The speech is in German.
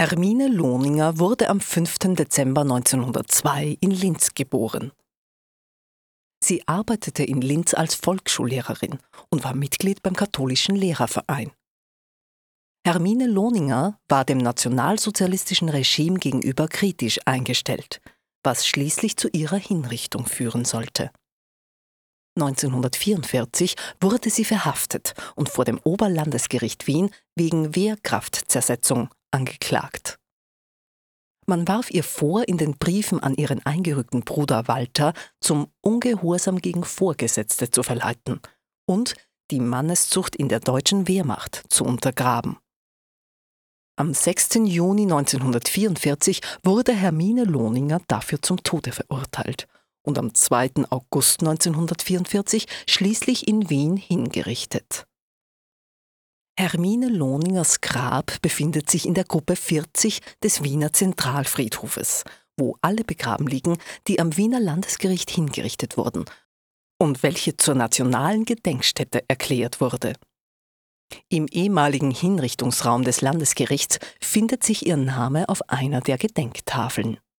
Hermine Lohninger wurde am 5. Dezember 1902 in Linz geboren. Sie arbeitete in Linz als Volksschullehrerin und war Mitglied beim katholischen Lehrerverein. Hermine Lohninger war dem nationalsozialistischen Regime gegenüber kritisch eingestellt, was schließlich zu ihrer Hinrichtung führen sollte. 1944 wurde sie verhaftet und vor dem Oberlandesgericht Wien wegen Wehrkraftzersetzung angeklagt. Man warf ihr vor, in den Briefen an ihren eingerückten Bruder Walter zum Ungehorsam gegen Vorgesetzte zu verleiten und die Manneszucht in der deutschen Wehrmacht zu untergraben. Am 6. Juni 1944 wurde Hermine Lohninger dafür zum Tode verurteilt und am 2. August 1944 schließlich in Wien hingerichtet. Hermine Lohningers Grab befindet sich in der Gruppe 40 des Wiener Zentralfriedhofes, wo alle begraben liegen, die am Wiener Landesgericht hingerichtet wurden und welche zur nationalen Gedenkstätte erklärt wurde. Im ehemaligen Hinrichtungsraum des Landesgerichts findet sich ihr Name auf einer der Gedenktafeln.